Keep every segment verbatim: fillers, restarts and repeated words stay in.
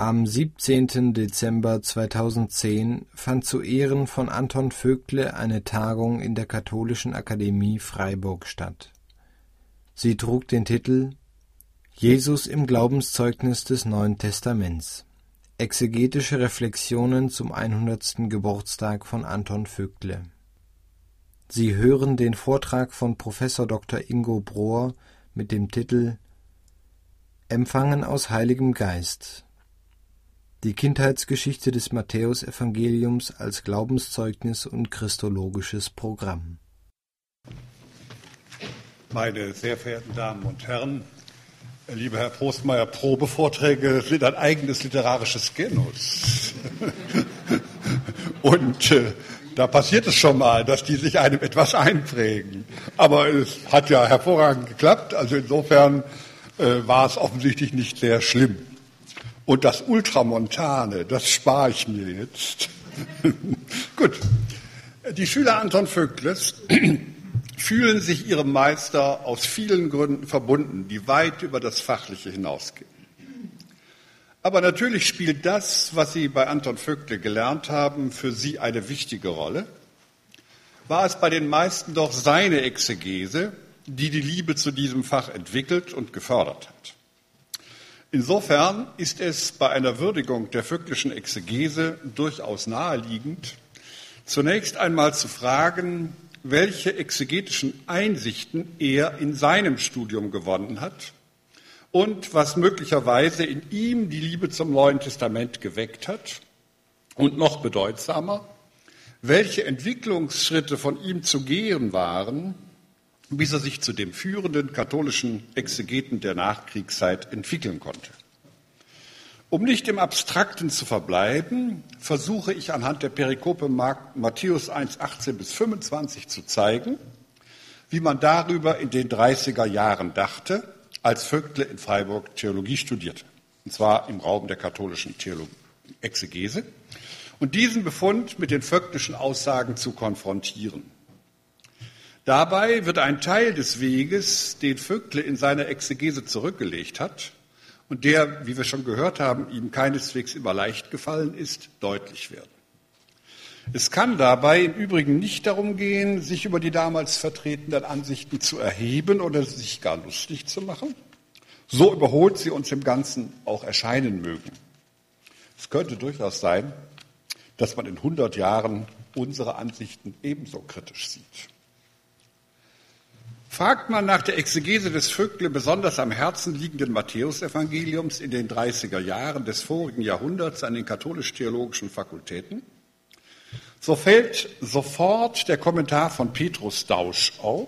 Am siebzehnten Dezember zweitausendzehn fand zu Ehren von Anton Vökle eine Tagung in der Katholischen Akademie Freiburg statt. Sie trug den Titel »Jesus im Glaubenszeugnis des Neuen Testaments. Exegetische Reflexionen zum hundertsten Geburtstag von Anton Vökle«. Sie hören den Vortrag von Professor Doktor Ingo Brohr mit dem Titel »Empfangen aus Heiligem Geist. Die Kindheitsgeschichte des Matthäusevangeliums als Glaubenszeugnis und christologisches Programm«. Meine sehr verehrten Damen und Herren, lieber Herr Prostmeier, Probevorträge sind ein eigenes literarisches Genus. Und äh, da passiert es schon mal, dass die sich einem etwas einprägen. Aber es hat ja hervorragend geklappt, also insofern äh, war es offensichtlich nicht sehr schlimm. Und das Ultramontane, das spare ich mir jetzt. Gut. Die Schüler Anton Vökles fühlen sich ihrem Meister aus vielen Gründen verbunden, die weit über das Fachliche hinausgehen. Aber natürlich spielt das, was sie bei Anton Vökle gelernt haben, für sie eine wichtige Rolle. War es bei den meisten doch seine Exegese, die die Liebe zu diesem Fach entwickelt und gefördert hat. Insofern ist es bei einer Würdigung der Vöckleschen Exegese durchaus naheliegend, zunächst einmal zu fragen, welche exegetischen Einsichten er in seinem Studium gewonnen hat und was möglicherweise in ihm die Liebe zum Neuen Testament geweckt hat und noch bedeutsamer, welche Entwicklungsschritte von ihm zu gehen waren, bis er sich zu dem führenden katholischen Exegeten der Nachkriegszeit entwickeln konnte. Um nicht im Abstrakten zu verbleiben, versuche ich anhand der Perikope Matthäus eins, achtzehn bis fünfundzwanzig zu zeigen, wie man darüber in den dreißiger Jahren dachte, als Vökle in Freiburg Theologie studierte, und zwar im Raum der katholischen Theologie, Exegese, und diesen Befund mit den vöckleschen Aussagen zu konfrontieren. Dabei wird ein Teil des Weges, den Vökle in seiner Exegese zurückgelegt hat und der, wie wir schon gehört haben, ihm keineswegs immer leicht gefallen ist, deutlich werden. Es kann dabei im Übrigen nicht darum gehen, sich über die damals vertretenen Ansichten zu erheben oder sich gar lustig zu machen, so überholt sie uns im Ganzen auch erscheinen mögen. Es könnte durchaus sein, dass man in hundert Jahren unsere Ansichten ebenso kritisch sieht. Fragt man nach der Exegese des Vökle besonders am Herzen liegenden Matthäusevangeliums in den dreißiger Jahren des vorigen Jahrhunderts an den katholisch-theologischen Fakultäten, so fällt sofort der Kommentar von Petrus Dausch auf,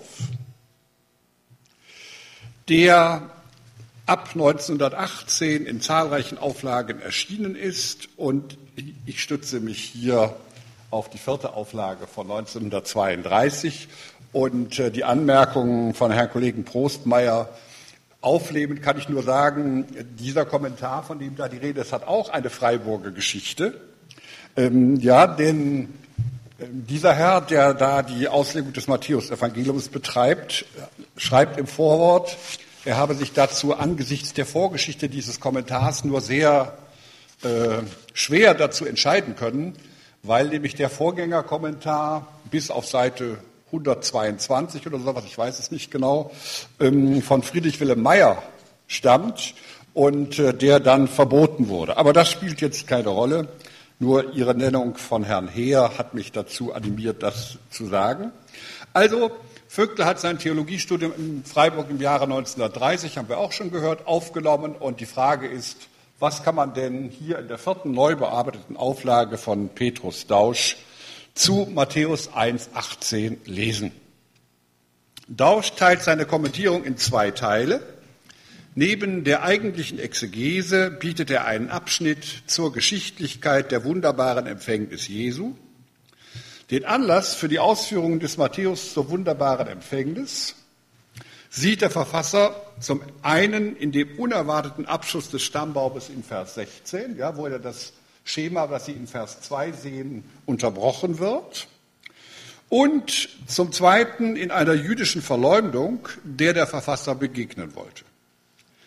der ab neunzehnhundertachtzehn in zahlreichen Auflagen erschienen ist, und ich stütze mich hier auf die vierte Auflage von neunzehnhundertzweiunddreißig. Und die Anmerkungen von Herrn Kollegen Prostmeier auflebend kann ich nur sagen, dieser Kommentar, von dem da die Rede ist, hat auch eine Freiburger Geschichte. Ähm, ja, denn äh, dieser Herr, der da die Auslegung des Matthäusevangeliums betreibt, schreibt im Vorwort, er habe sich dazu angesichts der Vorgeschichte dieses Kommentars nur sehr äh, schwer dazu entscheiden können, weil nämlich der Vorgängerkommentar bis auf Seite hundertzweiundzwanzig oder sowas, ich weiß es nicht genau, von Friedrich Wilhelm Meyer stammt und der dann verboten wurde. Aber das spielt jetzt keine Rolle. Nur Ihre Nennung von Herrn Heer hat mich dazu animiert, das zu sagen. Also, Vökle hat sein Theologiestudium in Freiburg im Jahre neunzehnhundertdreißig, haben wir auch schon gehört, aufgenommen. Und die Frage ist, was kann man denn hier in der vierten neu bearbeiteten Auflage von Petrus Dausch zu Matthäus eins, achtzehn lesen? Dausch teilt seine Kommentierung in zwei Teile. Neben der eigentlichen Exegese bietet er einen Abschnitt zur Geschichtlichkeit der wunderbaren Empfängnis Jesu, den Anlass für die Ausführungen des Matthäus zur wunderbaren Empfängnis sieht der Verfasser zum einen in dem unerwarteten Abschluss des Stammbaumes in Vers sechzehn, ja, wo er das Schema, was Sie in Vers zwei sehen, unterbrochen wird. Und zum Zweiten in einer jüdischen Verleumdung, der der Verfasser begegnen wollte.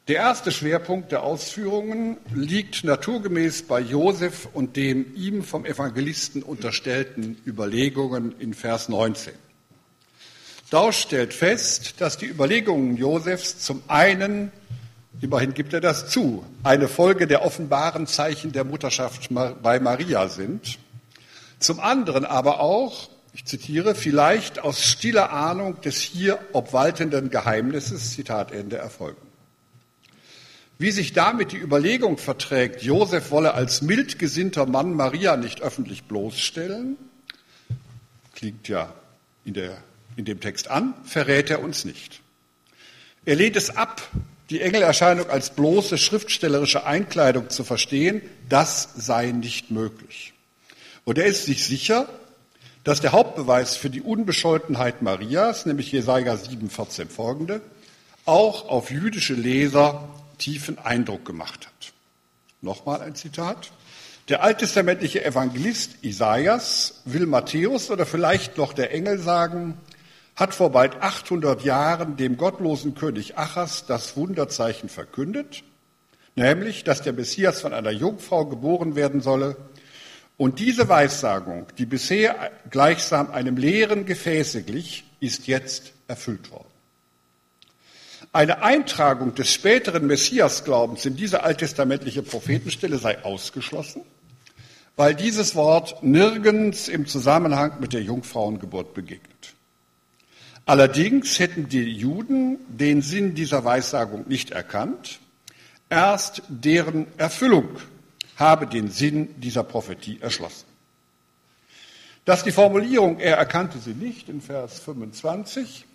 Der erste Schwerpunkt der Ausführungen liegt naturgemäß bei Josef und den ihm vom Evangelisten unterstellten Überlegungen in Vers neunzehn. Dausch stellt fest, dass die Überlegungen Josefs zum einen, immerhin gibt er das zu, eine Folge der offenbaren Zeichen der Mutterschaft bei Maria sind, zum anderen aber auch, ich zitiere, vielleicht aus stiller Ahnung des hier obwaltenden Geheimnisses, Zitat Ende, erfolgen. Wie sich damit die Überlegung verträgt, Josef wolle als mildgesinnter Mann Maria nicht öffentlich bloßstellen, klingt ja in, der, in dem Text an, verrät er uns nicht. Er lehnt es ab, die Engelerscheinung als bloße schriftstellerische Einkleidung zu verstehen, das sei nicht möglich. Und er ist sich sicher, dass der Hauptbeweis für die Unbescholtenheit Marias, nämlich Jesaja sieben, vierzehn folgende, auch auf jüdische Leser tiefen Eindruck gemacht hat. Nochmal ein Zitat. Der alttestamentliche Evangelist Isaias will Matthäus oder vielleicht noch der Engel sagen, hat vor bald achthundert Jahren dem gottlosen König Achas das Wunderzeichen verkündet, nämlich, dass der Messias von einer Jungfrau geboren werden solle. Und diese Weissagung, die bisher gleichsam einem leeren Gefäße glich, ist jetzt erfüllt worden. Eine Eintragung des späteren Messiasglaubens in diese alttestamentliche Prophetenstelle sei ausgeschlossen, weil dieses Wort nirgends im Zusammenhang mit der Jungfrauengeburt begegnet. Allerdings hätten die Juden den Sinn dieser Weissagung nicht erkannt. Erst deren Erfüllung habe den Sinn dieser Prophetie erschlossen. Dass die Formulierung, er erkannte sie nicht, in Vers fünfundzwanzig,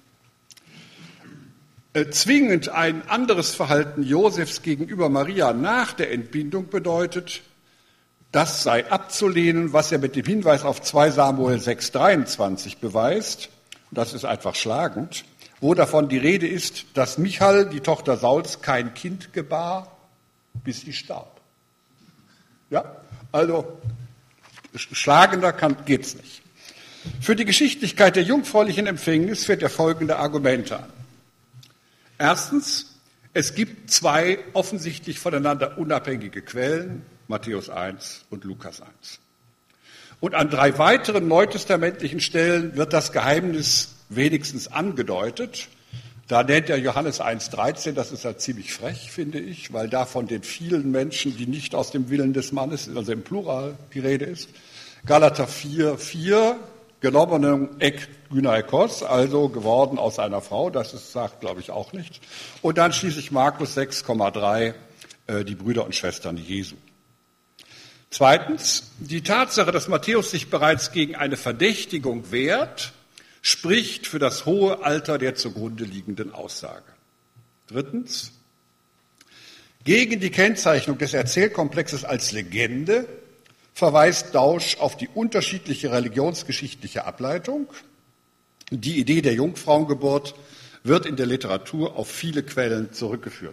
zwingend ein anderes Verhalten Josefs gegenüber Maria nach der Entbindung bedeutet, das sei abzulehnen, was er mit dem Hinweis auf zwei Samuel sechs, dreiundzwanzig beweist, und das ist einfach schlagend, wo davon die Rede ist, dass Michal, die Tochter Sauls, kein Kind gebar, bis sie starb. Ja, also schlagender geht's nicht. Für die Geschichtlichkeit der jungfräulichen Empfängnis führt er folgende Argumente an. Erstens, es gibt zwei offensichtlich voneinander unabhängige Quellen, Matthäus eins und Lukas eins. Und an drei weiteren neutestamentlichen Stellen wird das Geheimnis wenigstens angedeutet. Da nennt er Johannes eins, dreizehn, das ist ja ziemlich frech, finde ich, weil da von den vielen Menschen, die nicht aus dem Willen des Mannes, also im Plural die Rede ist. Galater vier, vier, genommenen ek gynaikos, also geworden aus einer Frau, das ist, sagt, glaube ich, auch nichts. Und dann schließlich Markus sechs, drei, äh, die Brüder und Schwestern Jesu. Zweitens, die Tatsache, dass Matthäus sich bereits gegen eine Verdächtigung wehrt, spricht für das hohe Alter der zugrunde liegenden Aussage. Drittens, gegen die Kennzeichnung des Erzählkomplexes als Legende verweist Dausch auf die unterschiedliche religionsgeschichtliche Ableitung. Die Idee der Jungfrauengeburt wird in der Literatur auf viele Quellen zurückgeführt.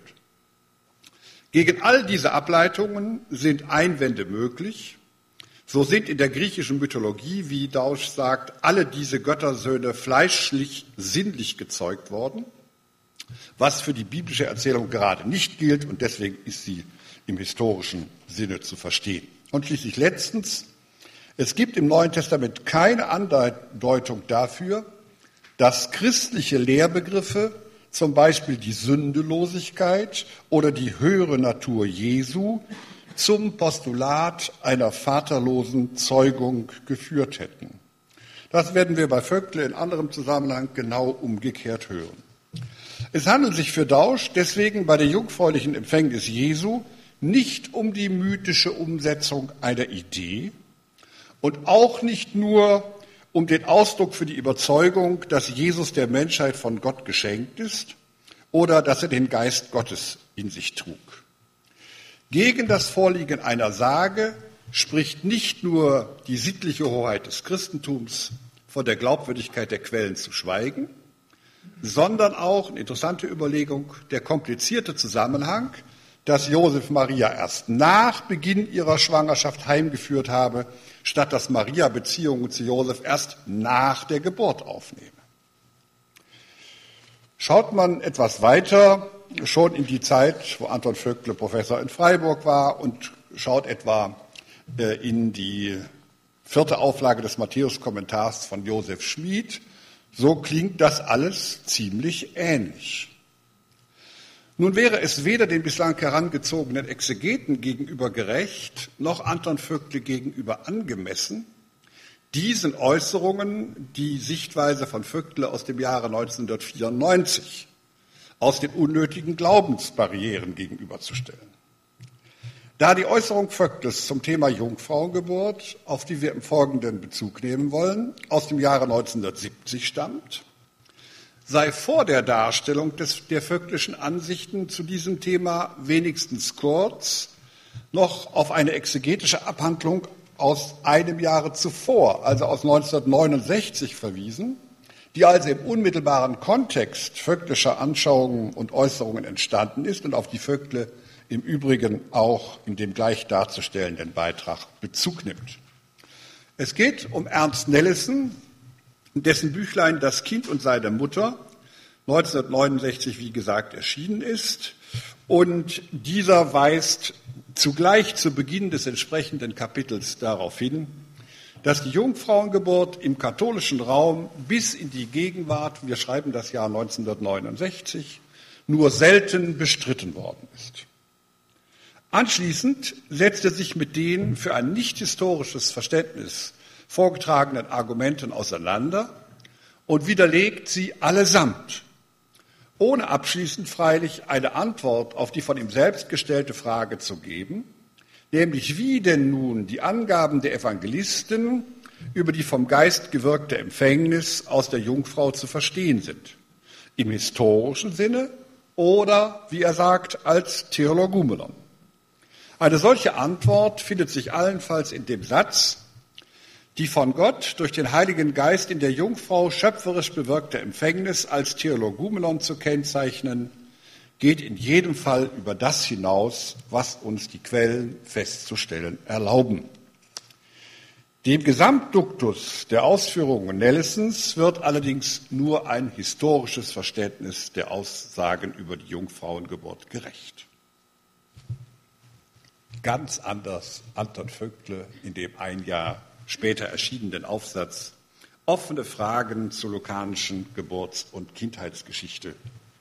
Gegen all diese Ableitungen sind Einwände möglich. So sind in der griechischen Mythologie, wie Dausch sagt, alle diese Göttersöhne fleischlich, sinnlich gezeugt worden, was für die biblische Erzählung gerade nicht gilt und deswegen ist sie im historischen Sinne zu verstehen. Und schließlich letztens, es gibt im Neuen Testament keine Andeutung dafür, dass christliche Lehrbegriffe, zum Beispiel die Sündelosigkeit oder die höhere Natur Jesu, zum Postulat einer vaterlosen Zeugung geführt hätten. Das werden wir bei Vöckle in anderem Zusammenhang genau umgekehrt hören. Es handelt sich für Dausch deswegen bei der jungfräulichen Empfängnis Jesu nicht um die mythische Umsetzung einer Idee und auch nicht nur um den Ausdruck für die Überzeugung, dass Jesus der Menschheit von Gott geschenkt ist oder dass er den Geist Gottes in sich trug. Gegen das Vorliegen einer Sage spricht nicht nur die sittliche Hoheit des Christentums, von der Glaubwürdigkeit der Quellen zu schweigen, sondern auch, eine interessante Überlegung, der komplizierte Zusammenhang, dass Josef Maria erst nach Beginn ihrer Schwangerschaft heimgeführt habe, statt dass Maria Beziehungen zu Josef erst nach der Geburt aufnehme. Schaut man etwas weiter schon in die Zeit, wo Anton Vöckle Professor in Freiburg war, und schaut etwa äh, in die vierte Auflage des Matthäus-Kommentars von Josef Schmid. So klingt das alles ziemlich ähnlich. Nun wäre es weder den bislang herangezogenen Exegeten gegenüber gerecht, noch Anton Vöckle gegenüber angemessen, diesen Äußerungen die Sichtweise von Vöckle aus dem Jahre neunzehnhundertvierundneunzig aus den unnötigen Glaubensbarrieren gegenüberzustellen. Da die Äußerung Vöckles zum Thema Jungfrauengeburt, auf die wir im Folgenden Bezug nehmen wollen, aus dem Jahre neunzehnhundertsiebzig stammt, sei vor der Darstellung des, der vöcklischen Ansichten zu diesem Thema wenigstens kurz noch auf eine exegetische Abhandlung aus einem Jahre zuvor, also aus neunzehnhundertneunundsechzig, verwiesen, die also im unmittelbaren Kontext vöcklischer Anschauungen und Äußerungen entstanden ist und auf die Vöckle im Übrigen auch in dem gleich darzustellenden Beitrag Bezug nimmt. Es geht um Ernst Nellissen, dessen Büchlein »Das Kind und seine Mutter« neunzehnhundertneunundsechzig, wie gesagt, erschienen ist. Und dieser weist zugleich zu Beginn des entsprechenden Kapitels darauf hin, dass die Jungfrauengeburt im katholischen Raum bis in die Gegenwart, wir schreiben das Jahr neunzehnhundertneunundsechzig, nur selten bestritten worden ist. Anschließend setzt er sich mit den für ein nicht historisches Verständnis vorgetragenen Argumenten auseinander und widerlegt sie allesamt, ohne abschließend freilich eine Antwort auf die von ihm selbst gestellte Frage zu geben, nämlich wie denn nun die Angaben der Evangelisten über die vom Geist gewirkte Empfängnis aus der Jungfrau zu verstehen sind, im historischen Sinne oder, wie er sagt, als Theologumenon. Eine solche Antwort findet sich allenfalls in dem Satz: Die von Gott durch den Heiligen Geist in der Jungfrau schöpferisch bewirkte Empfängnis als Theologumenon zu kennzeichnen, geht in jedem Fall über das hinaus, was uns die Quellen festzustellen erlauben. Dem Gesamtduktus der Ausführungen Nellissens wird allerdings nur ein historisches Verständnis der Aussagen über die Jungfrauengeburt gerecht. Ganz anders Anton Vöckle in dem ein Jahr später erschienenen Aufsatz »Offene Fragen zur lukanischen Geburts- und Kindheitsgeschichte«.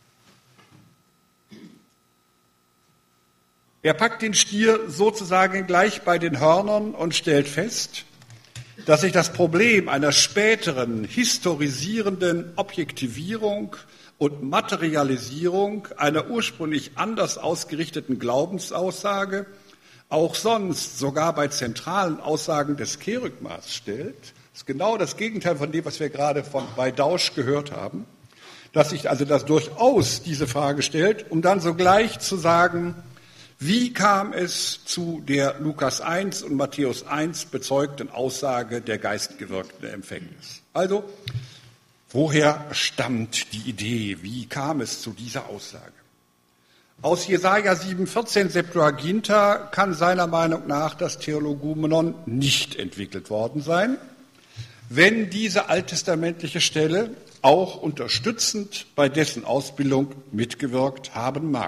Er packt den Stier sozusagen gleich bei den Hörnern und stellt fest, dass sich das Problem einer späteren historisierenden Objektivierung und Materialisierung einer ursprünglich anders ausgerichteten Glaubensaussage auch sonst sogar bei zentralen Aussagen des Kerygmas stellt. Das ist genau das Gegenteil von dem, was wir gerade von, bei Dausch gehört haben, dass sich also das durchaus diese Frage stellt, um dann sogleich zu sagen, wie kam es zu der Lukas eins und Matthäus eins bezeugten Aussage der geistgewirkten Empfängnis? Also, woher stammt die Idee? Wie kam es zu dieser Aussage? Aus Jesaja sieben vierzehn Septuaginta kann seiner Meinung nach das Theologumenon nicht entwickelt worden sein, wenn diese alttestamentliche Stelle auch unterstützend bei dessen Ausbildung mitgewirkt haben mag.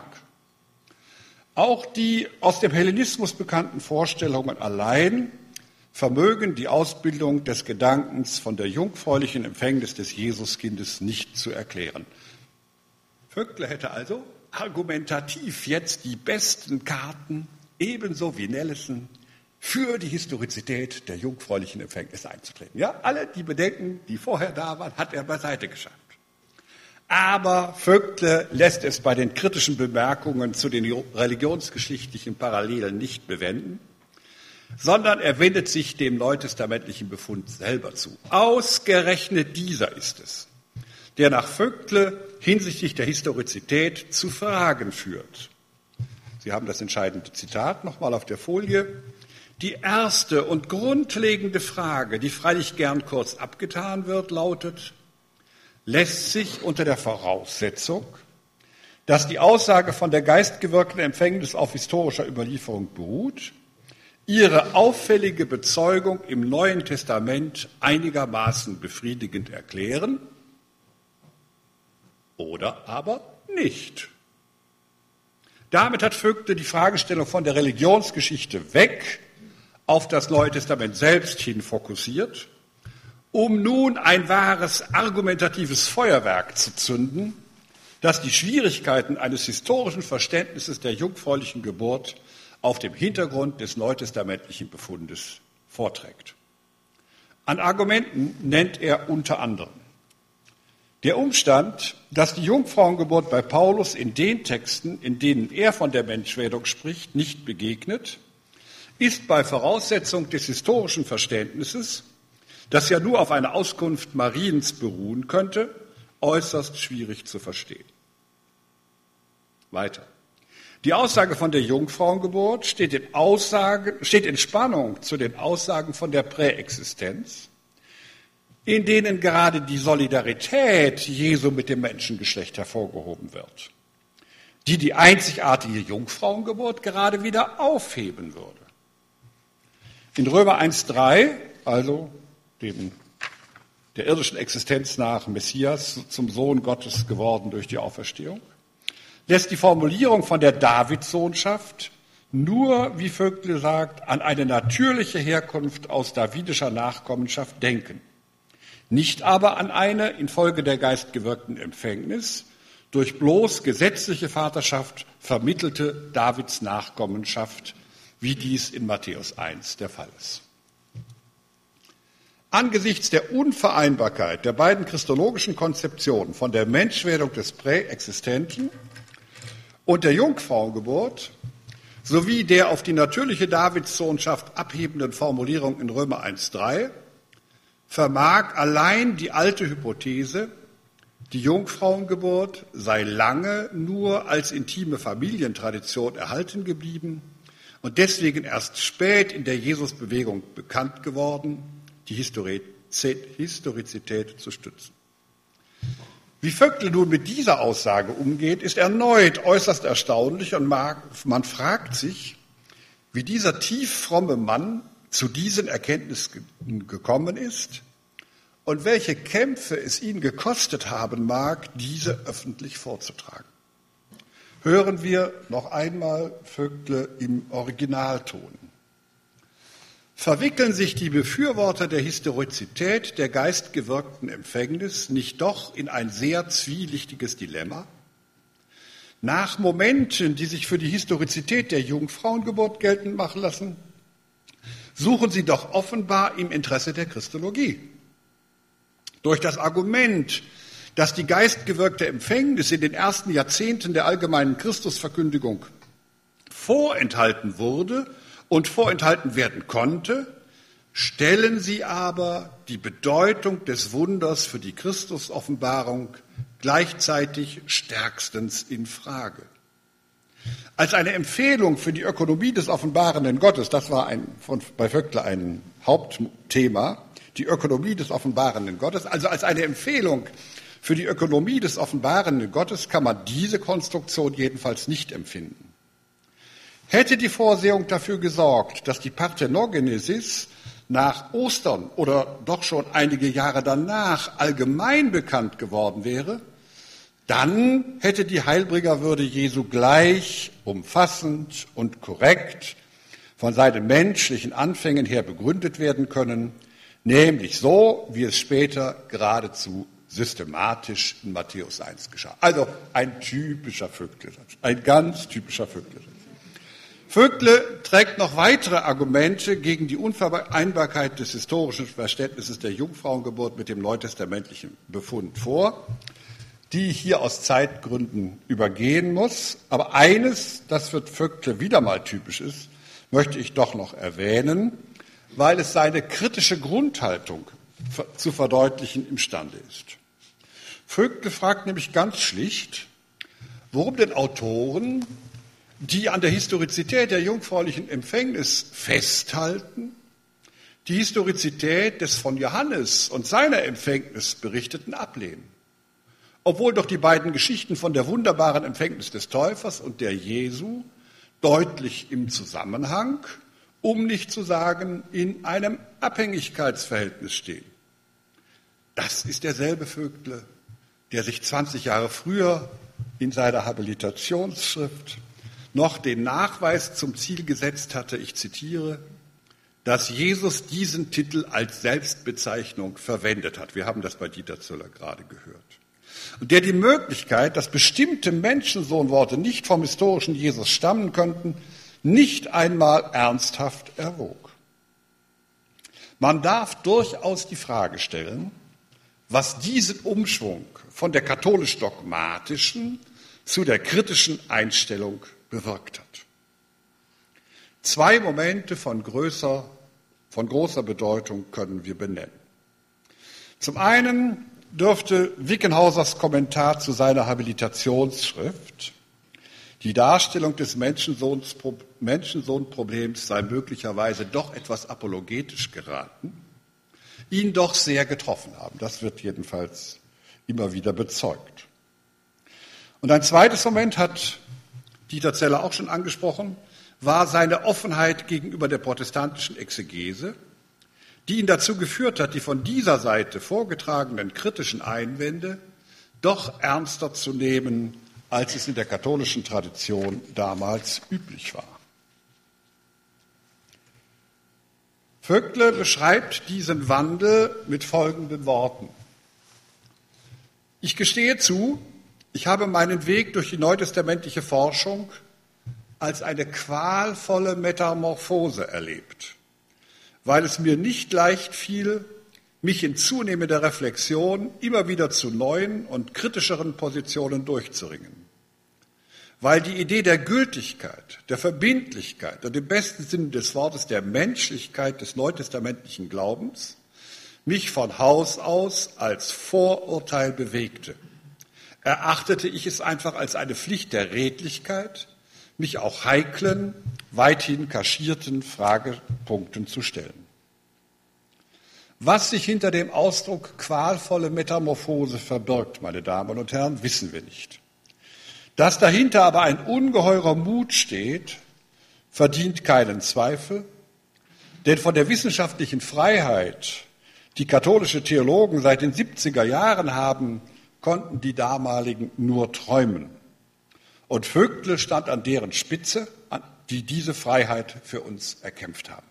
Auch die aus dem Hellenismus bekannten Vorstellungen allein vermögen die Ausbildung des Gedankens von der jungfräulichen Empfängnis des Jesuskindes nicht zu erklären. Vöckle hätte also argumentativ jetzt die besten Karten, ebenso wie Nellissen, für die Historizität der jungfräulichen Empfängnis einzutreten. Ja, alle die Bedenken, die vorher da waren, hat er beiseite geschafft. Aber Vöckle lässt es bei den kritischen Bemerkungen zu den religionsgeschichtlichen Parallelen nicht bewenden, sondern er wendet sich dem neutestamentlichen Befund selber zu. Ausgerechnet dieser ist es, der nach Vöckle hinsichtlich der Historizität zu Fragen führt. Sie haben das entscheidende Zitat nochmal auf der Folie. Die erste und grundlegende Frage, die freilich gern kurz abgetan wird, lautet: Lässt sich unter der Voraussetzung, dass die Aussage von der geistgewirkten Empfängnis auf historischer Überlieferung beruht, ihre auffällige Bezeugung im Neuen Testament einigermaßen befriedigend erklären oder aber nicht? Damit hat Vöckle die Fragestellung von der Religionsgeschichte weg auf das Neue Testament selbst hin fokussiert, um nun ein wahres argumentatives Feuerwerk zu zünden, das die Schwierigkeiten eines historischen Verständnisses der jungfräulichen Geburt auf dem Hintergrund des neutestamentlichen Befundes vorträgt. An Argumenten nennt er unter anderem der Umstand, dass die Jungfrauengeburt bei Paulus in den Texten, in denen er von der Menschwerdung spricht, nicht begegnet, ist bei Voraussetzung des historischen Verständnisses, das ja nur auf eine Auskunft Mariens beruhen könnte, äußerst schwierig zu verstehen. Weiter. Die Aussage von der Jungfrauengeburt steht in, Aussage, steht in Spannung zu den Aussagen von der Präexistenz, in denen gerade die Solidarität Jesu mit dem Menschengeschlecht hervorgehoben wird, die die einzigartige Jungfrauengeburt gerade wieder aufheben würde. In Römer eins Komma drei, also dem, der irdischen Existenz nach Messias zum Sohn Gottes geworden durch die Auferstehung, lässt die Formulierung von der Davidssohnschaft nur, wie Vöckle sagt, an eine natürliche Herkunft aus davidischer Nachkommenschaft denken, nicht aber an eine infolge der geistgewirkten Empfängnis durch bloß gesetzliche Vaterschaft vermittelte Davids Nachkommenschaft, wie dies in Matthäus eins der Fall ist. Angesichts der Unvereinbarkeit der beiden christologischen Konzeptionen von der Menschwerdung des Präexistenten und der Jungfrauengeburt sowie der auf die natürliche Davidssohnschaft abhebenden Formulierung in Römer eins Komma drei vermag allein die alte Hypothese, die Jungfrauengeburt sei lange nur als intime Familientradition erhalten geblieben und deswegen erst spät in der Jesusbewegung bekannt geworden, die Historizität zu stützen. Wie Vöckle nun mit dieser Aussage umgeht, ist erneut äußerst erstaunlich und man fragt sich, wie dieser tief fromme Mann zu diesen Erkenntnissen gekommen ist und welche Kämpfe es ihn gekostet haben mag, diese öffentlich vorzutragen. Hören wir noch einmal Vöckle im Originalton. Verwickeln sich die Befürworter der Historizität der geistgewirkten Empfängnis nicht doch in ein sehr zwielichtiges Dilemma? Nach Momenten, die sich für die Historizität der Jungfrauengeburt geltend machen lassen, suchen sie doch offenbar im Interesse der Christologie. Durch das Argument, dass die geistgewirkte Empfängnis in den ersten Jahrzehnten der allgemeinen Christusverkündigung vorenthalten wurde und vorenthalten werden konnte, stellen sie aber die Bedeutung des Wunders für die Christusoffenbarung gleichzeitig stärkstens in Frage. Als eine Empfehlung für die Ökonomie des offenbarenden Gottes, das war ein, von, bei Vöckle ein Hauptthema, die Ökonomie des offenbarenden Gottes, also als eine Empfehlung für die Ökonomie des offenbarenden Gottes kann man diese Konstruktion jedenfalls nicht empfinden. Hätte die Vorsehung dafür gesorgt, dass die Parthenogenesis nach Ostern oder doch schon einige Jahre danach allgemein bekannt geworden wäre, dann hätte die Heilbringerwürde Jesu gleich, umfassend und korrekt von seinen menschlichen Anfängen her begründet werden können, nämlich so, wie es später geradezu systematisch in Matthäus eins geschah. Also ein typischer Vöckle-Satz, ein ganz typischer Vöckle-Satz. Vöckle trägt noch weitere Argumente gegen die Unvereinbarkeit des historischen Verständnisses der Jungfrauengeburt mit dem neutestamentlichen Befund vor, die ich hier aus Zeitgründen übergehen muss. Aber eines, das für Vöckle wieder mal typisch ist, möchte ich doch noch erwähnen, weil es seine kritische Grundhaltung zu verdeutlichen imstande ist. Vöckle fragt nämlich ganz schlicht, warum denn Autoren, die an der Historizität der jungfräulichen Empfängnis festhalten, die Historizität des von Johannes und seiner Empfängnis berichteten ablehnen. Obwohl doch die beiden Geschichten von der wunderbaren Empfängnis des Täufers und der Jesu deutlich im Zusammenhang, um nicht zu sagen, in einem Abhängigkeitsverhältnis stehen. Das ist derselbe Vöckle, der sich zwanzig Jahre früher in seiner Habilitationsschrift noch den Nachweis zum Ziel gesetzt hatte, ich zitiere, dass Jesus diesen Titel als Selbstbezeichnung verwendet hat. Wir haben das bei Dieter Zöller gerade gehört. Und der die Möglichkeit, dass bestimmte Menschensohnworte nicht vom historischen Jesus stammen könnten, nicht einmal ernsthaft erwog. Man darf durchaus die Frage stellen, was diesen Umschwung von der katholisch-dogmatischen zu der kritischen Einstellung bewirkt hat. Zwei Momente von größer, von großer Bedeutung können wir benennen. Zum einen dürfte Wickenhausers Kommentar zu seiner Habilitationsschrift, die Darstellung des Menschensohnproblems sei möglicherweise doch etwas apologetisch geraten, ihn doch sehr getroffen haben. Das wird jedenfalls immer wieder bezeugt. Und ein zweites Moment hat Dieter Zeller auch schon angesprochen, war seine Offenheit gegenüber der protestantischen Exegese, die ihn dazu geführt hat, die von dieser Seite vorgetragenen kritischen Einwände doch ernster zu nehmen, als es in der katholischen Tradition damals üblich war. Vöckle beschreibt diesen Wandel mit folgenden Worten. Ich gestehe zu, ich habe meinen Weg durch die neutestamentliche Forschung als eine qualvolle Metamorphose erlebt, weil es mir nicht leicht fiel, mich in zunehmender Reflexion immer wieder zu neuen und kritischeren Positionen durchzuringen. Weil die Idee der Gültigkeit, der Verbindlichkeit und im besten Sinne des Wortes der Menschlichkeit des neutestamentlichen Glaubens mich von Haus aus als Vorurteil bewegte, erachtete ich es einfach als eine Pflicht der Redlichkeit, mich auch heiklen, weithin kaschierten Fragepunkten zu stellen. Was sich hinter dem Ausdruck qualvolle Metamorphose verbirgt, meine Damen und Herren, wissen wir nicht. Dass dahinter aber ein ungeheurer Mut steht, verdient keinen Zweifel, denn von der wissenschaftlichen Freiheit, die katholische Theologen seit den siebziger Jahren haben, konnten die damaligen nur träumen. Und Vöckle stand an deren Spitze, die diese Freiheit für uns erkämpft haben.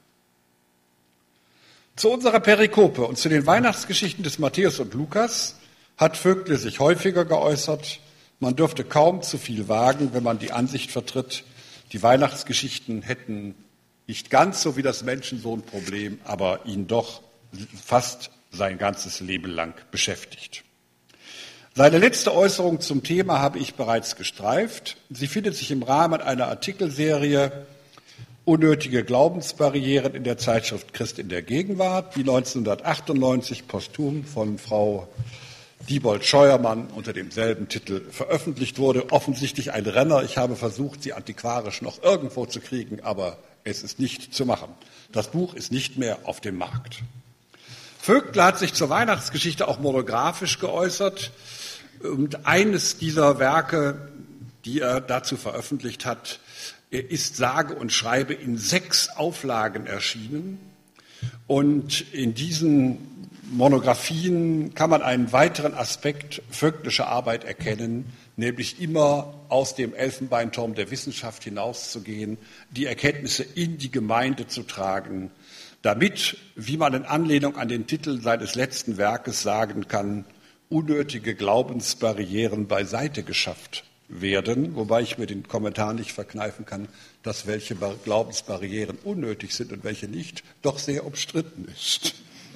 Zu unserer Perikope und zu den Weihnachtsgeschichten des Matthäus und Lukas hat Vöckle sich häufiger geäußert. Man dürfte kaum zu viel wagen, wenn man die Ansicht vertritt, die Weihnachtsgeschichten hätten nicht ganz so wie das Menschensohnproblem, aber ihn doch fast sein ganzes Leben lang beschäftigt. Seine letzte Äußerung zum Thema habe ich bereits gestreift. Sie findet sich im Rahmen einer Artikelserie Unnötige Glaubensbarrieren in der Zeitschrift Christ in der Gegenwart, die neunzehnhundertachtundneunzig posthum von Frau Diebold-Scheuermann unter demselben Titel veröffentlicht wurde. Offensichtlich ein Renner. Ich habe versucht, sie antiquarisch noch irgendwo zu kriegen, aber es ist nicht zu machen. Das Buch ist nicht mehr auf dem Markt. Vöckle hat sich zur Weihnachtsgeschichte auch monografisch geäußert. Und eines dieser Werke, die er dazu veröffentlicht hat, ist sage und schreibe in sechs Auflagen erschienen. Und in diesen Monographien kann man einen weiteren Aspekt vöcklischer Arbeit erkennen, nämlich immer aus dem Elfenbeinturm der Wissenschaft hinauszugehen, die Erkenntnisse in die Gemeinde zu tragen, damit, wie man in Anlehnung an den Titel seines letzten Werkes sagen kann, unnötige Glaubensbarrieren beiseite geschafft werden, wobei ich mir den Kommentar nicht verkneifen kann, dass welche Glaubensbarrieren unnötig sind und welche nicht, doch sehr umstritten ist.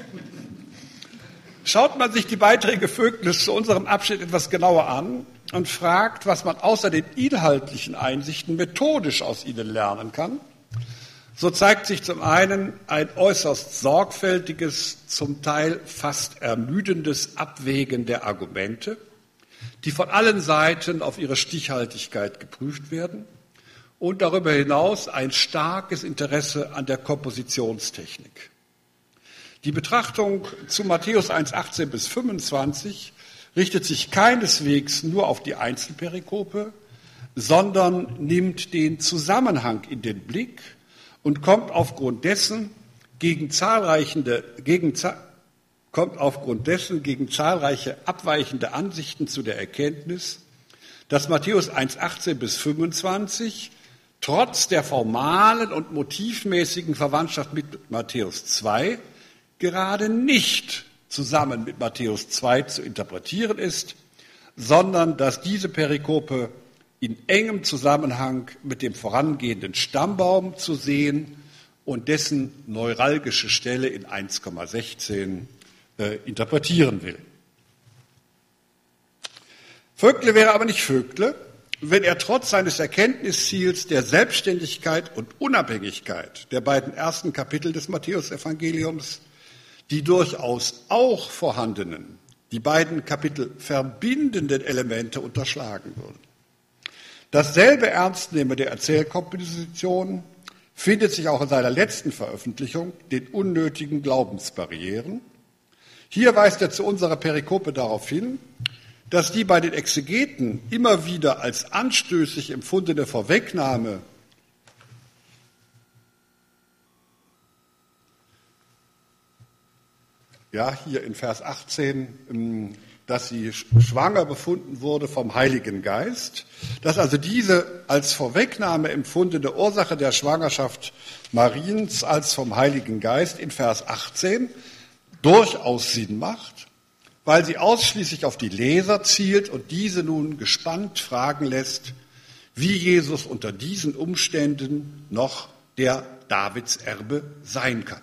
Schaut man sich die Beiträge Vöckles zu unserem Abschnitt etwas genauer an und fragt, was man außer den inhaltlichen Einsichten methodisch aus ihnen lernen kann, so zeigt sich zum einen ein äußerst sorgfältiges, zum Teil fast ermüdendes Abwägen der Argumente, die von allen Seiten auf ihre Stichhaltigkeit geprüft werden und darüber hinaus ein starkes Interesse an der Kompositionstechnik. Die Betrachtung zu Matthäus eins, achtzehn bis fünfundzwanzig richtet sich keineswegs nur auf die Einzelperikope, sondern nimmt den Zusammenhang in den Blick und kommt aufgrund dessen gegen zahlreiche, gegen, kommt aufgrund dessen gegen zahlreiche abweichende Ansichten zu der Erkenntnis, dass Matthäus eins, achtzehn bis fünfundzwanzig trotz der formalen und motivmäßigen Verwandtschaft mit Matthäus zwei gerade nicht zusammen mit Matthäus zwei zu interpretieren ist, sondern dass diese Perikope in engem Zusammenhang mit dem vorangehenden Stammbaum zu sehen und dessen neuralgische Stelle in eins Komma sechzehn äh, interpretieren will. Vöckle wäre aber nicht Vöckle, wenn er trotz seines Erkenntnisziels der Selbstständigkeit und Unabhängigkeit der beiden ersten Kapitel des Matthäusevangeliums die durchaus auch vorhandenen, die beiden Kapitel verbindenden Elemente unterschlagen würde. Dasselbe Ernstnehmen der Erzählkomposition findet sich auch in seiner letzten Veröffentlichung, den unnötigen Glaubensbarrieren. Hier weist er zu unserer Perikope darauf hin, dass die bei den Exegeten immer wieder als anstößig empfundene Vorwegnahme ja, hier in Vers achtzehn, dass sie schwanger befunden wurde vom Heiligen Geist, dass also diese als Vorwegnahme empfundene Ursache der Schwangerschaft Mariens als vom Heiligen Geist in Vers achtzehn durchaus Sinn macht, weil sie ausschließlich auf die Leser zielt und diese nun gespannt fragen lässt, wie Jesus unter diesen Umständen noch der Davidserbe sein kann.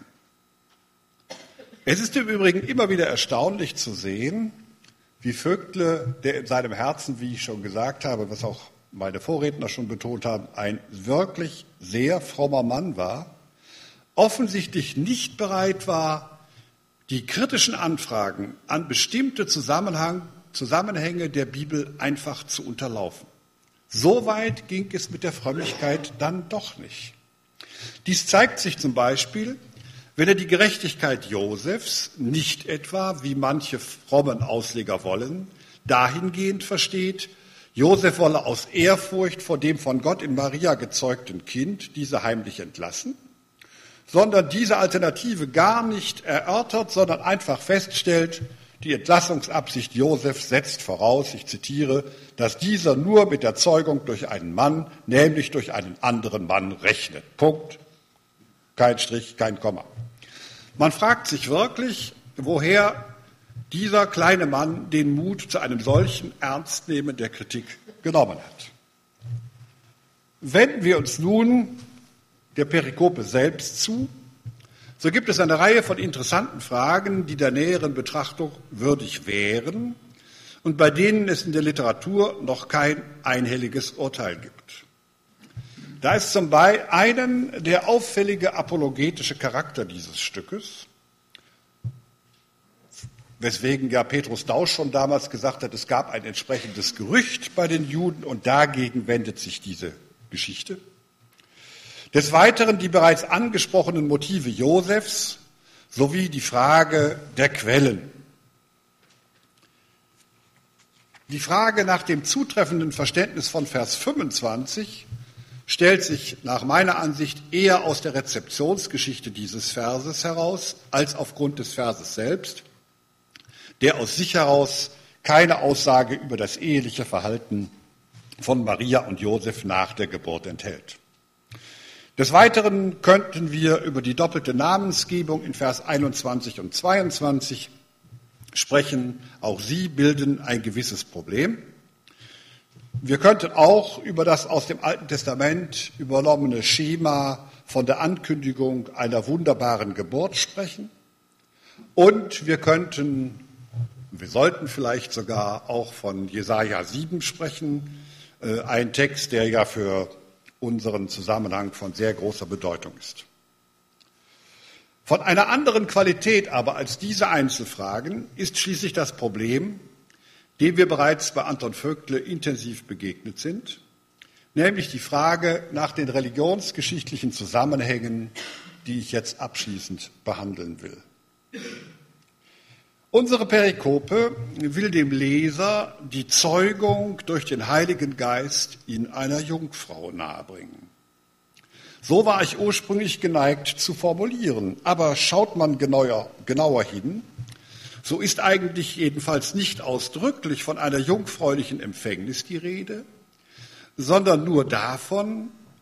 Es ist im Übrigen immer wieder erstaunlich zu sehen, wie Vöckle, der in seinem Herzen, wie ich schon gesagt habe, was auch meine Vorredner schon betont haben, ein wirklich sehr frommer Mann war, offensichtlich nicht bereit war, die kritischen Anfragen an bestimmte Zusammenhang, Zusammenhänge der Bibel einfach zu unterlaufen. So weit ging es mit der Frömmigkeit dann doch nicht. Dies zeigt sich zum Beispiel, wenn er die Gerechtigkeit Josefs nicht etwa, wie manche frommen Ausleger wollen, dahingehend versteht, Josef wolle aus Ehrfurcht vor dem von Gott in Maria gezeugten Kind diese heimlich entlassen, sondern diese Alternative gar nicht erörtert, sondern einfach feststellt, die Entlassungsabsicht Josefs setzt voraus, ich zitiere, dass dieser nur mit der Zeugung durch einen Mann, nämlich durch einen anderen Mann, rechnet. Punkt. Kein Strich, kein Komma. Man fragt sich wirklich, woher dieser kleine Mann den Mut zu einem solchen Ernstnehmen der Kritik genommen hat. Wenden wir uns nun der Perikope selbst zu, so gibt es eine Reihe von interessanten Fragen, die der näheren Betrachtung würdig wären und bei denen es in der Literatur noch kein einhelliges Urteil gibt. Da ist zum einen der auffällige apologetische Charakter dieses Stückes, weswegen ja Petrus Dausch schon damals gesagt hat, es gab ein entsprechendes Gerücht bei den Juden und dagegen wendet sich diese Geschichte. Des Weiteren die bereits angesprochenen Motive Josefs sowie die Frage der Quellen. Die Frage nach dem zutreffenden Verständnis von Vers fünfundzwanzig stellt sich nach meiner Ansicht eher aus der Rezeptionsgeschichte dieses Verses heraus, als aufgrund des Verses selbst, der aus sich heraus keine Aussage über das eheliche Verhalten von Maria und Josef nach der Geburt enthält. Des Weiteren könnten wir über die doppelte Namensgebung in Vers einundzwanzig und zweiundzwanzig sprechen. Auch sie bilden ein gewisses Problem. Wir könnten auch über das aus dem Alten Testament übernommene Schema von der Ankündigung einer wunderbaren Geburt sprechen. Und wir könnten, wir sollten vielleicht sogar auch von Jesaja sieben sprechen, ein Text, der ja für unseren Zusammenhang von sehr großer Bedeutung ist. Von einer anderen Qualität aber als diese Einzelfragen ist schließlich das Problem, dem wir bereits bei Anton Vöckle intensiv begegnet sind, nämlich die Frage nach den religionsgeschichtlichen Zusammenhängen, die ich jetzt abschließend behandeln will. Unsere Perikope will dem Leser die Zeugung durch den Heiligen Geist in einer Jungfrau nahebringen. So war ich ursprünglich geneigt zu formulieren, aber schaut man genauer, genauer hin, so ist eigentlich jedenfalls nicht ausdrücklich von einer jungfräulichen Empfängnis die Rede, sondern nur davon,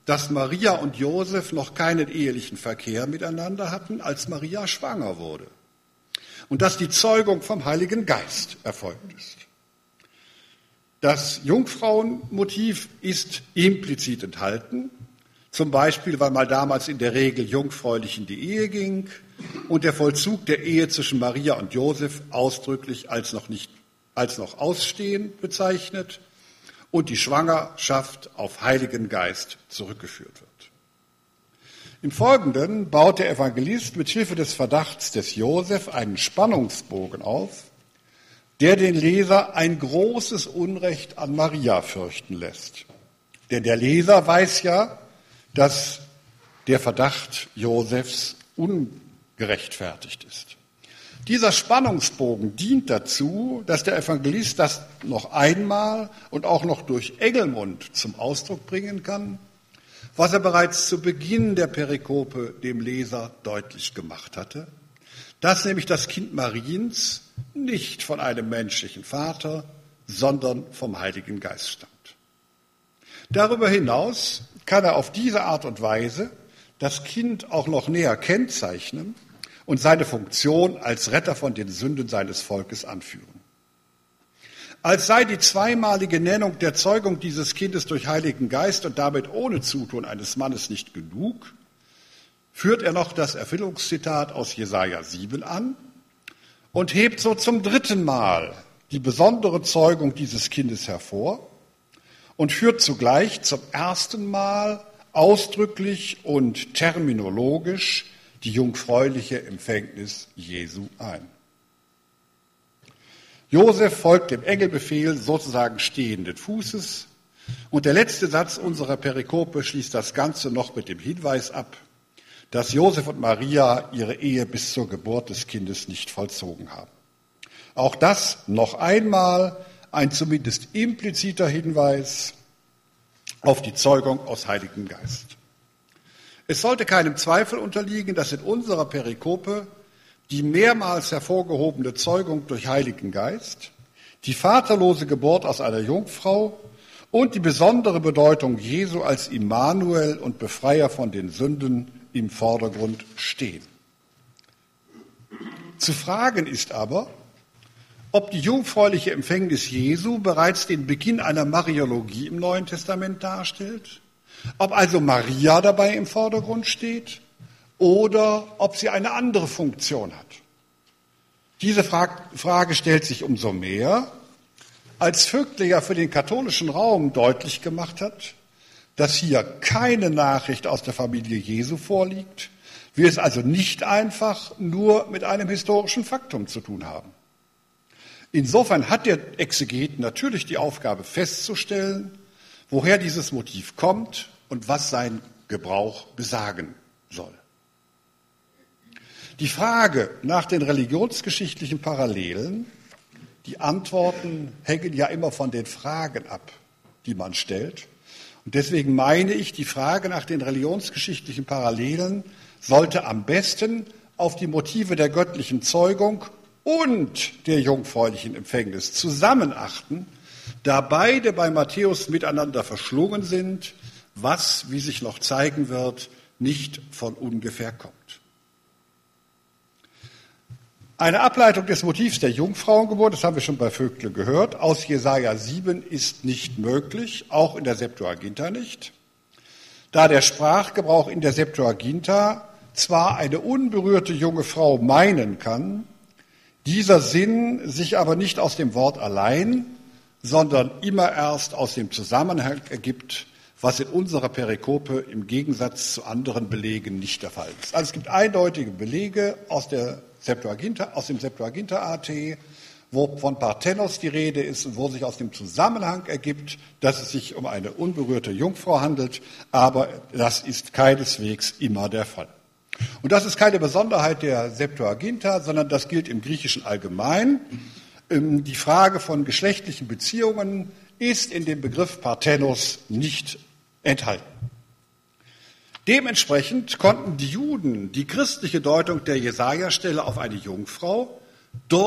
dass Maria und Josef noch keinen ehelichen Verkehr miteinander hatten, als Maria schwanger wurde. Und dass die Zeugung vom Heiligen Geist erfolgt ist. Das Jungfrauenmotiv ist implizit enthalten, zum Beispiel, weil man damals in der Regel jungfräulich in die Ehe ging und der Vollzug der Ehe zwischen Maria und Josef ausdrücklich als noch nicht, als noch ausstehend bezeichnet und die Schwangerschaft auf Heiligen Geist zurückgeführt wird. Im Folgenden baut der Evangelist mit Hilfe des Verdachts des Josef einen Spannungsbogen auf, der den Leser ein großes Unrecht an Maria fürchten lässt. Denn der Leser weiß ja, dass der Verdacht Josefs ungerechtfertigt ist. Dieser Spannungsbogen dient dazu, dass der Evangelist das noch einmal und auch noch durch Engelmund zum Ausdruck bringen kann, was er bereits zu Beginn der Perikope dem Leser deutlich gemacht hatte, dass nämlich das Kind Mariens nicht von einem menschlichen Vater, sondern vom Heiligen Geist stammt. Darüber hinaus kann er auf diese Art und Weise das Kind auch noch näher kennzeichnen und seine Funktion als Retter von den Sünden seines Volkes anführen. Als sei die zweimalige Nennung der Zeugung dieses Kindes durch Heiligen Geist und damit ohne Zutun eines Mannes nicht genug, führt er noch das Erfüllungszitat aus Jesaja sieben an und hebt so zum dritten Mal die besondere Zeugung dieses Kindes hervor und führt zugleich zum ersten Mal ausdrücklich und terminologisch die jungfräuliche Empfängnis Jesu ein. Josef folgt dem Engelbefehl sozusagen stehenden Fußes und der letzte Satz unserer Perikope schließt das Ganze noch mit dem Hinweis ab, dass Josef und Maria ihre Ehe bis zur Geburt des Kindes nicht vollzogen haben. Auch das noch einmal ein zumindest impliziter Hinweis auf die Zeugung aus Heiligem Geist. Es sollte keinem Zweifel unterliegen, dass in unserer Perikope die mehrmals hervorgehobene Zeugung durch Heiligen Geist, die vaterlose Geburt aus einer Jungfrau und die besondere Bedeutung Jesu als Immanuel und Befreier von den Sünden im Vordergrund stehen. Zu fragen ist aber, ob die jungfräuliche Empfängnis Jesu bereits den Beginn einer Mariologie im Neuen Testament darstellt, ob also Maria dabei im Vordergrund steht oder ob sie eine andere Funktion hat. Diese Frage stellt sich umso mehr, als Vögtle ja für den katholischen Raum deutlich gemacht hat, dass hier keine Nachricht aus der Familie Jesu vorliegt, wir es also nicht einfach nur mit einem historischen Faktum zu tun haben. Insofern hat der Exeget natürlich die Aufgabe festzustellen, woher dieses Motiv kommt und was sein Gebrauch besagen soll. Die Frage nach den religionsgeschichtlichen Parallelen, die Antworten hängen ja immer von den Fragen ab, die man stellt. Und deswegen meine ich, die Frage nach den religionsgeschichtlichen Parallelen sollte am besten auf die Motive der göttlichen Zeugung und der jungfräulichen Empfängnis zusammen achten, da beide bei Matthäus miteinander verschlungen sind, was, wie sich noch zeigen wird, nicht von ungefähr kommt. Eine Ableitung des Motivs der Jungfrauengeburt, das haben wir schon bei Vögtle gehört, aus Jesaja sieben ist nicht möglich, auch in der Septuaginta nicht, da der Sprachgebrauch in der Septuaginta zwar eine unberührte junge Frau meinen kann, dieser Sinn sich aber nicht aus dem Wort allein, sondern immer erst aus dem Zusammenhang ergibt, was in unserer Perikope im Gegensatz zu anderen Belegen nicht der Fall ist. Also es gibt eindeutige Belege aus der Septuaginta, aus dem Septuaginta-A T, wo von Parthenos die Rede ist und wo sich aus dem Zusammenhang ergibt, dass es sich um eine unberührte Jungfrau handelt, aber das ist keineswegs immer der Fall. Und das ist keine Besonderheit der Septuaginta, sondern das gilt im Griechischen allgemein. Die Frage von geschlechtlichen Beziehungen ist in dem Begriff Parthenos nicht enthalten. Dementsprechend konnten die Juden die christliche Deutung der Jesaja-Stelle auf eine Jungfrau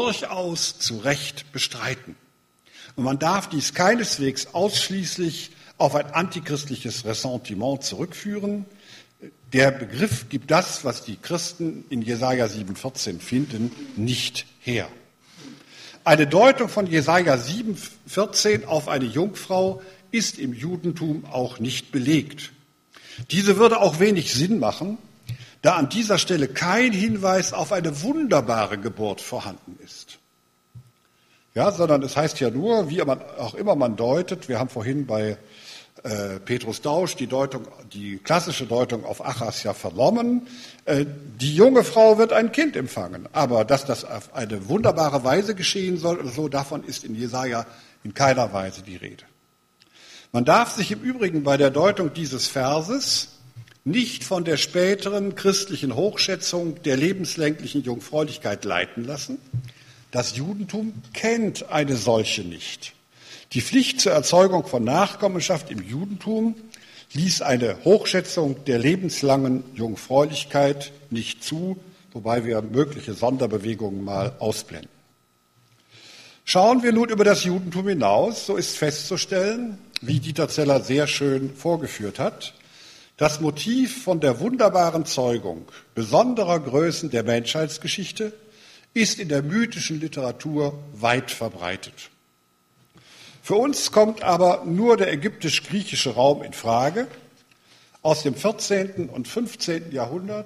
durchaus zu Recht bestreiten. Und man darf dies keineswegs ausschließlich auf ein antichristliches Ressentiment zurückführen. Der Begriff gibt das, was die Christen in Jesaja sieben vierzehn finden, nicht her. Eine Deutung von Jesaja sieben vierzehn auf eine Jungfrau ist im Judentum auch nicht belegt. Diese würde auch wenig Sinn machen, da an dieser Stelle kein Hinweis auf eine wunderbare Geburt vorhanden ist. Ja, sondern es heißt ja nur, wie man auch immer man deutet, wir haben vorhin bei äh, Petrus Dausch die Deutung, die klassische Deutung auf Achaz ja vernommen, äh, die junge Frau wird ein Kind empfangen. Aber dass das auf eine wunderbare Weise geschehen soll oder so, davon ist in Jesaja in keiner Weise die Rede. Man darf sich im Übrigen bei der Deutung dieses Verses nicht von der späteren christlichen Hochschätzung der lebenslänglichen Jungfräulichkeit leiten lassen. Das Judentum kennt eine solche nicht. Die Pflicht zur Erzeugung von Nachkommenschaft im Judentum ließ eine Hochschätzung der lebenslangen Jungfräulichkeit nicht zu, wobei wir mögliche Sonderbewegungen mal ausblenden. Schauen wir nun über das Judentum hinaus, so ist festzustellen, wie Dieter Zeller sehr schön vorgeführt hat, das Motiv von der wunderbaren Zeugung besonderer Größen der Menschheitsgeschichte ist in der mythischen Literatur weit verbreitet. Für uns kommt aber nur der ägyptisch-griechische Raum in Frage. Aus dem vierzehnten und fünfzehnten Jahrhundert,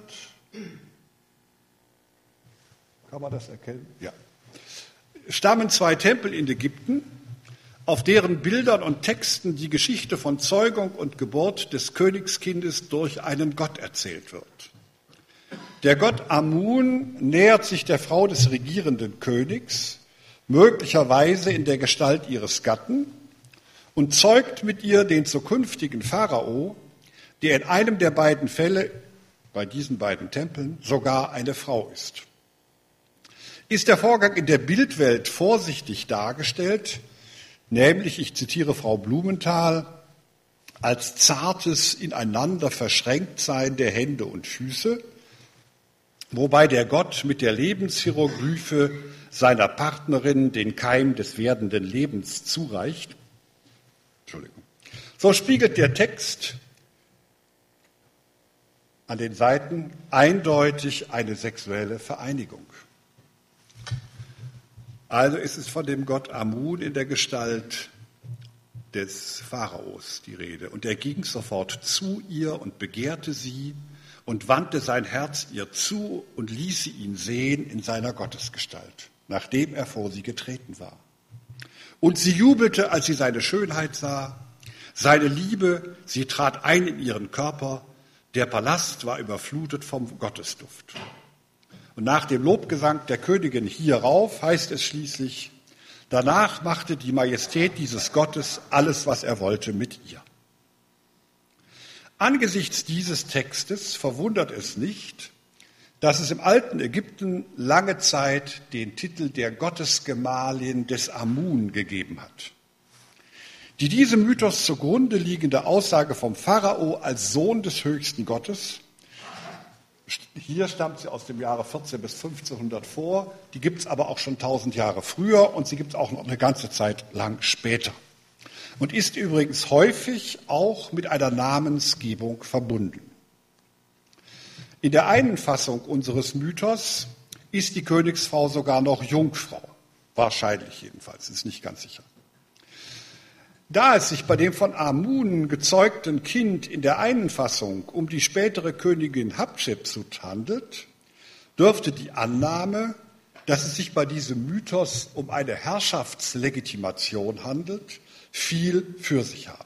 kann man das erkennen? Ja. Stammen zwei Tempel in Ägypten, auf deren Bildern und Texten die Geschichte von Zeugung und Geburt des Königskindes durch einen Gott erzählt wird. Der Gott Amun nähert sich der Frau des regierenden Königs, möglicherweise in der Gestalt ihres Gatten, und zeugt mit ihr den zukünftigen Pharao, der in einem der beiden Fälle, bei diesen beiden Tempeln, sogar eine Frau ist. Ist der Vorgang in der Bildwelt vorsichtig dargestellt, nämlich, ich zitiere Frau Blumenthal, als zartes ineinander Verschränktsein der Hände und Füße, wobei der Gott mit der Lebenshieroglyphe seiner Partnerin den Keim des werdenden Lebens zureicht. Entschuldigung. So spiegelt der Text an den Seiten eindeutig eine sexuelle Vereinigung. Also ist es von dem Gott Amun in der Gestalt des Pharaos die Rede. Und er ging sofort zu ihr und begehrte sie und wandte sein Herz ihr zu und ließ sie ihn sehen in seiner Gottesgestalt, nachdem er vor sie getreten war. Und sie jubelte, als sie seine Schönheit sah, seine Liebe, sie trat ein in ihren Körper, der Palast war überflutet vom Gottesduft. Und nach dem Lobgesang der Königin hierauf heißt es schließlich, danach machte die Majestät dieses Gottes alles, was er wollte, mit ihr. Angesichts dieses Textes verwundert es nicht, dass es im alten Ägypten lange Zeit den Titel der Gottesgemahlin des Amun gegeben hat. Die diesem Mythos zugrunde liegende Aussage vom Pharao als Sohn des höchsten Gottes, hier stammt sie aus dem Jahre vierzehn bis fünfzehnhundert vor, die gibt es aber auch schon tausend Jahre früher und sie gibt es auch noch eine ganze Zeit lang später. Und ist übrigens häufig auch mit einer Namensgebung verbunden. In der einen Fassung unseres Mythos ist die Königsfrau sogar noch Jungfrau. Wahrscheinlich jedenfalls, ist nicht ganz sicher. Da es sich bei dem von Amun gezeugten Kind in der einen Fassung um die spätere Königin Hatschepsut handelt, dürfte die Annahme, dass es sich bei diesem Mythos um eine Herrschaftslegitimation handelt, viel für sich haben.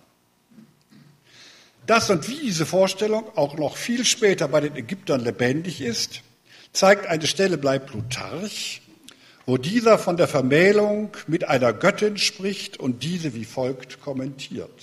Dass und wie diese Vorstellung auch noch viel später bei den Ägyptern lebendig ist, zeigt eine Stelle bei Plutarch, wo dieser von der Vermählung mit einer Göttin spricht und diese wie folgt kommentiert.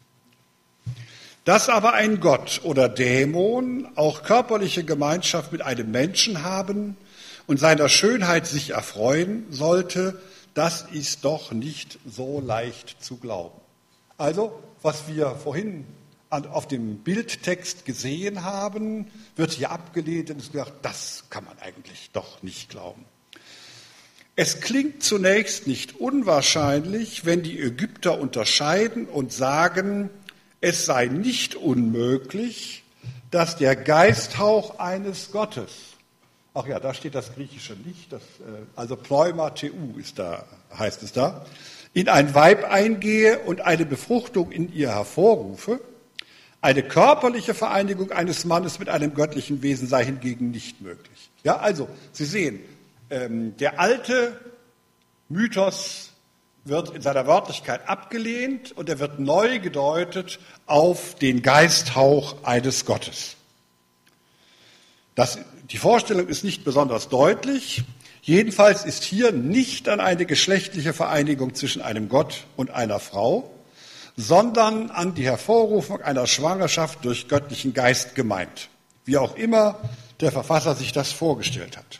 Dass aber ein Gott oder Dämon auch körperliche Gemeinschaft mit einem Menschen haben und seiner Schönheit sich erfreuen sollte, das ist doch nicht so leicht zu glauben. Also, was wir vorhin auf dem Bildtext gesehen haben, wird hier abgelehnt und es wird gesagt, das kann man eigentlich doch nicht glauben. Es klingt zunächst nicht unwahrscheinlich, wenn die Ägypter unterscheiden und sagen, es sei nicht unmöglich, dass der Geisthauch eines Gottes, ach ja, da steht das Griechische nicht, das, also Pneuma Theou ist da, heißt es da, in ein Weib eingehe und eine Befruchtung in ihr hervorrufe. Eine körperliche Vereinigung eines Mannes mit einem göttlichen Wesen sei hingegen nicht möglich. Ja, also, Sie sehen, ähm, der alte Mythos wird in seiner Wörtlichkeit abgelehnt und er wird neu gedeutet auf den Geisthauch eines Gottes. Das, die Vorstellung ist nicht besonders deutlich. Jedenfalls ist hier nicht an eine geschlechtliche Vereinigung zwischen einem Gott und einer Frau, sondern an die Hervorrufung einer Schwangerschaft durch göttlichen Geist gemeint, wie auch immer der Verfasser sich das vorgestellt hat.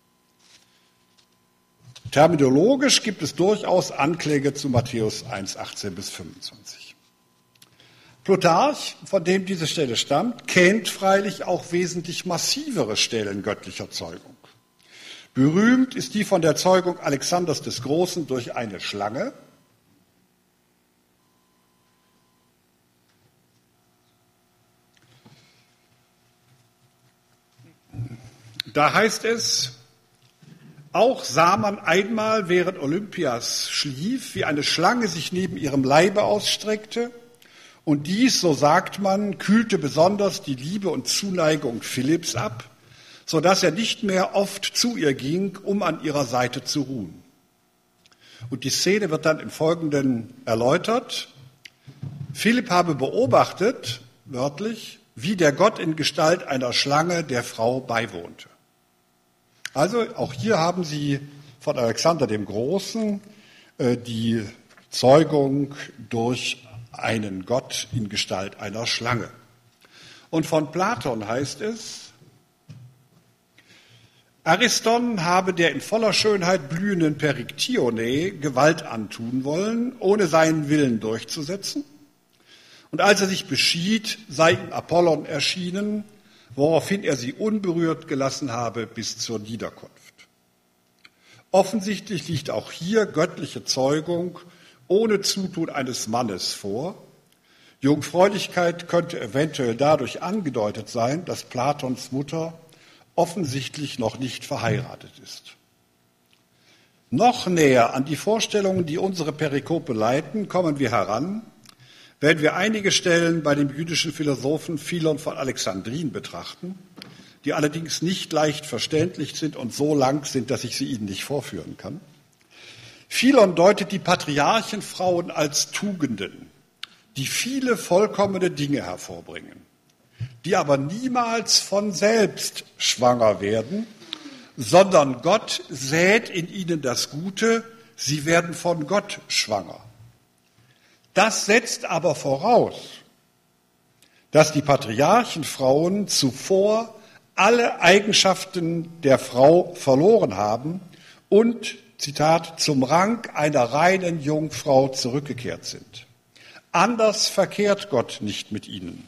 Terminologisch gibt es durchaus Ankläge zu Matthäus eins, achtzehn bis fünfundzwanzig. Plutarch, von dem diese Stelle stammt, kennt freilich auch wesentlich massivere Stellen göttlicher Zeugung. Berühmt ist die von der Zeugung Alexanders des Großen durch eine Schlange. Da heißt es, auch sah man einmal, während Olympias schlief, wie eine Schlange sich neben ihrem Leibe ausstreckte. Und dies, so sagt man, kühlte besonders die Liebe und Zuneigung Philipps ab, so dass er nicht mehr oft zu ihr ging, um an ihrer Seite zu ruhen. Und die Szene wird dann im Folgenden erläutert. Philipp habe beobachtet, wörtlich, wie der Gott in Gestalt einer Schlange der Frau beiwohnte. Also auch hier haben Sie von Alexander dem Großen äh, die Zeugung durch einen Gott in Gestalt einer Schlange. Und von Platon heißt es, Ariston habe der in voller Schönheit blühenden Periktione Gewalt antun wollen, ohne seinen Willen durchzusetzen. Und als er sich beschied, sei ihm Apollon erschienen, woraufhin er sie unberührt gelassen habe bis zur Niederkunft. Offensichtlich liegt auch hier göttliche Zeugung ohne Zutun eines Mannes vor. Jungfräulichkeit könnte eventuell dadurch angedeutet sein, dass Platons Mutter offensichtlich noch nicht verheiratet ist. Noch näher an die Vorstellungen, die unsere Perikope leiten, kommen wir heran, wenn wir einige Stellen bei dem jüdischen Philosophen Philon von Alexandrin betrachten, die allerdings nicht leicht verständlich sind und so lang sind, dass ich sie Ihnen nicht vorführen kann. Philon deutet die Patriarchenfrauen als Tugenden, die viele vollkommene Dinge hervorbringen, die aber niemals von selbst schwanger werden, sondern Gott sät in ihnen das Gute, sie werden von Gott schwanger. Das setzt aber voraus, dass die Patriarchenfrauen zuvor alle Eigenschaften der Frau verloren haben und, Zitat, zum Rang einer reinen Jungfrau zurückgekehrt sind. Anders verkehrt Gott nicht mit ihnen.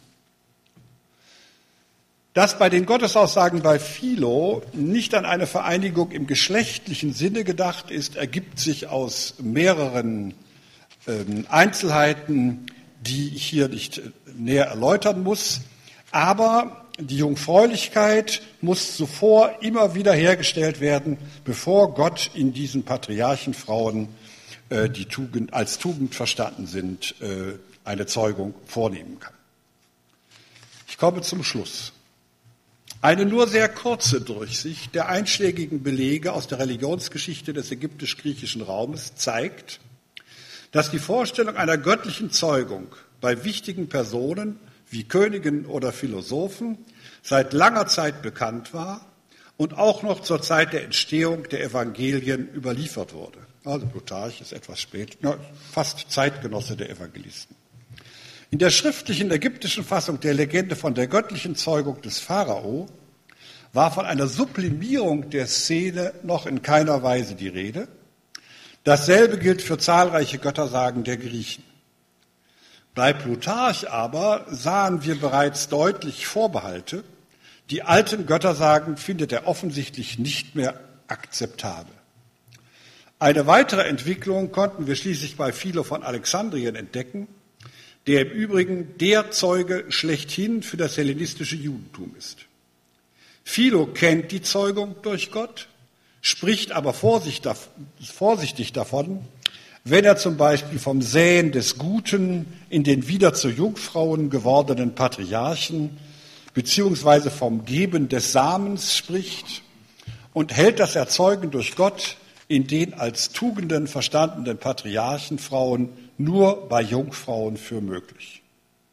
Dass bei den Gottesaussagen bei Philo nicht an eine Vereinigung im geschlechtlichen Sinne gedacht ist, ergibt sich aus mehreren ähm, Einzelheiten, die ich hier nicht näher erläutern muss. Aber die Jungfräulichkeit muss zuvor immer wieder hergestellt werden, bevor Gott in diesen Patriarchenfrauen, äh, die Tugend, als Tugend verstanden sind, äh, eine Zeugung vornehmen kann. Ich komme zum Schluss. Eine nur sehr kurze Durchsicht der einschlägigen Belege aus der Religionsgeschichte des ägyptisch-griechischen Raumes zeigt, dass die Vorstellung einer göttlichen Zeugung bei wichtigen Personen wie Königen oder Philosophen seit langer Zeit bekannt war und auch noch zur Zeit der Entstehung der Evangelien überliefert wurde. Also Plutarch ist etwas spät, ja, fast Zeitgenosse der Evangelisten. In der schriftlichen ägyptischen Fassung der Legende von der göttlichen Zeugung des Pharao war von einer Sublimierung der Szene noch in keiner Weise die Rede. Dasselbe gilt für zahlreiche Göttersagen der Griechen. Bei Plutarch aber sahen wir bereits deutlich Vorbehalte. Die alten Göttersagen findet er offensichtlich nicht mehr akzeptabel. Eine weitere Entwicklung konnten wir schließlich bei Philo von Alexandrien entdecken, der im Übrigen der Zeuge schlechthin für das hellenistische Judentum ist. Philo kennt die Zeugung durch Gott, spricht aber vorsichtig davon, wenn er zum Beispiel vom Säen des Guten in den wieder zu Jungfrauen gewordenen Patriarchen beziehungsweise vom Geben des Samens spricht und hält das Erzeugen durch Gott in den als Tugenden verstandenen Patriarchenfrauen nur bei Jungfrauen für möglich.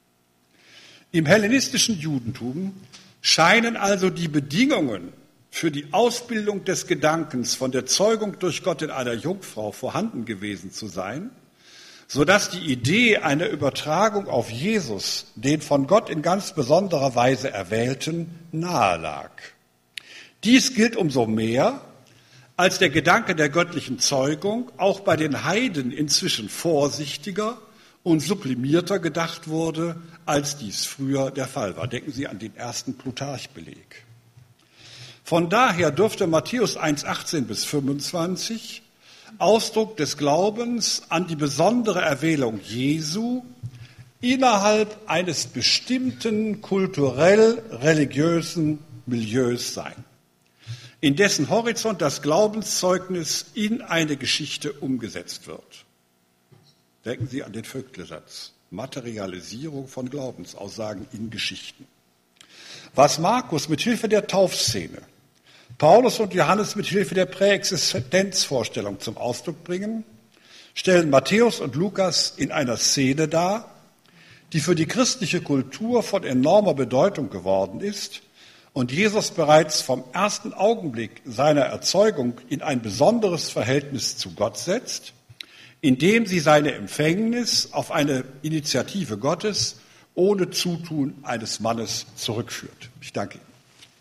Im hellenistischen Judentum scheinen also die Bedingungen für die Ausbildung des Gedankens von der Zeugung durch Gott in einer Jungfrau vorhanden gewesen zu sein, sodass die Idee einer Übertragung auf Jesus, den von Gott in ganz besonderer Weise Erwählten, nahe lag. Dies gilt umso mehr, als der Gedanke der göttlichen Zeugung auch bei den Heiden inzwischen vorsichtiger und sublimierter gedacht wurde, als dies früher der Fall war. Denken Sie an den ersten Plutarch-Beleg. Von daher dürfte Matthäus eins, achtzehn bis fünfundzwanzig Ausdruck des Glaubens an die besondere Erwählung Jesu innerhalb eines bestimmten kulturell-religiösen Milieus sein, in dessen Horizont das Glaubenszeugnis in eine Geschichte umgesetzt wird. Denken Sie an den Vöckle-Satz, Materialisierung von Glaubensaussagen in Geschichten. Was Markus mit Hilfe der Taufszene, Paulus und Johannes mit Hilfe der Präexistenzvorstellung zum Ausdruck bringen, stellen Matthäus und Lukas in einer Szene dar, die für die christliche Kultur von enormer Bedeutung geworden ist und Jesus bereits vom ersten Augenblick seiner Erzeugung in ein besonderes Verhältnis zu Gott setzt, indem sie seine Empfängnis auf eine Initiative Gottes ohne Zutun eines Mannes zurückführt. Ich danke Ihnen.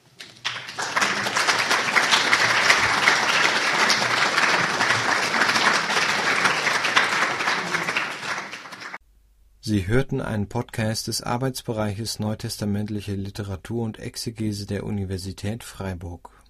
Sie hörten einen Podcast des Arbeitsbereiches Neutestamentliche Literatur und Exegese der Universität Freiburg.